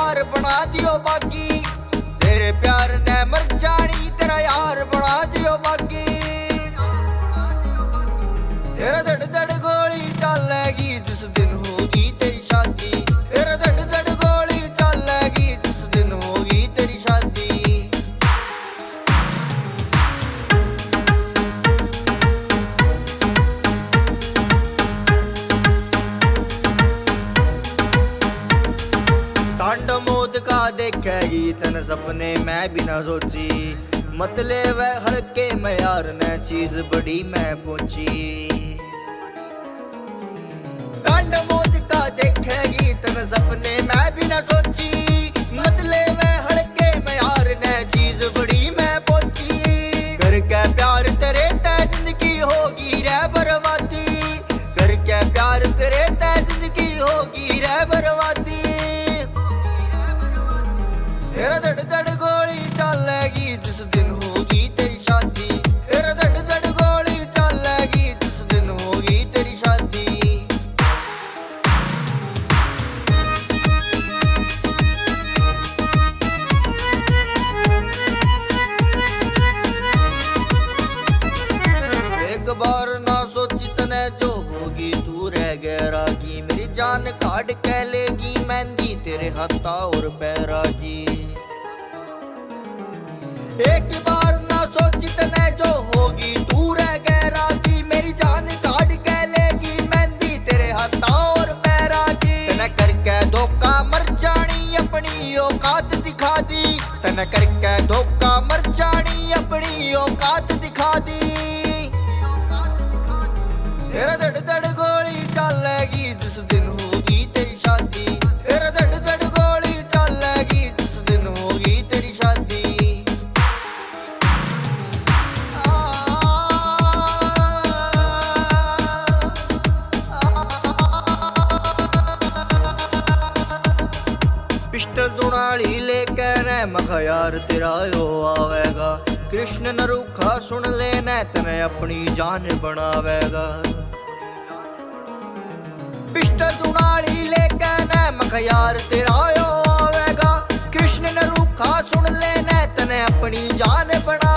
यार बना दियो बागी, तेरे प्यार ने मर जानी तेरा यार बना दियो बागी। तेरा धड़ धड़ गोली चलेगी जिस दिन होगी तेरी शादी, तेरा धड़ धड़ गोली चलेगी जिस दिन होगी तेरी शादी। तांडव मौत का देखेगी तन सपने मैं भी ना सोची, मतलब है हल्के में यार ने चीज बड़ी मैं पहुंची। तांडव मौत का देखेगी तन सपने मैं भी ना सोची, मतलब है हल्के में यार ने चीज बड़ी मैं पहुंची। करके प्यार तेरे तय जिंदगी होगी रे बर्बादी, करके प्यार तेरे तय जिंदगी होगी रे बर्बादी। तेरा धड़ धड़ गोली चलेगी जिस दिन होगी तेरी शादी, तेरा धड़ धड़ गोली चलेगी जिस दिन होगी तेरी शादी। एक बार ना सोची तने जो होगी तू रह गया रागी, मेरी जान काट के लेगी मेहंदी तेरे हाथा और पैरा की। एक बार ना सोची तने जो होगी तू रह गया रागी, मेरी जान काट के लेगी मेहंदी तेरे हाथा और पैरा की। तने करके धोखा मर जानी अपनी औकात दिखा दी, तने करके धोखा मर जानी अपनी औकात दिखा दी। तेरा धड़ धड़ गोली चलेगी जिस दिन होगी तेरी शादी, तेरा धड़ धड़ गोली चलेगी जिस दिन होगी तेरी शादी। पिस्टल दुनाली लेकर मखा यार तेरा यो आवेगा, कृष्ण न रूखा सुन लेना तने अपनी जान बनावेगा। पिस्टल दुनाली लेकर मखा यार तेरा यो आवेगा, कृष्ण न रूखा सुन लेना तने अपनी जान बना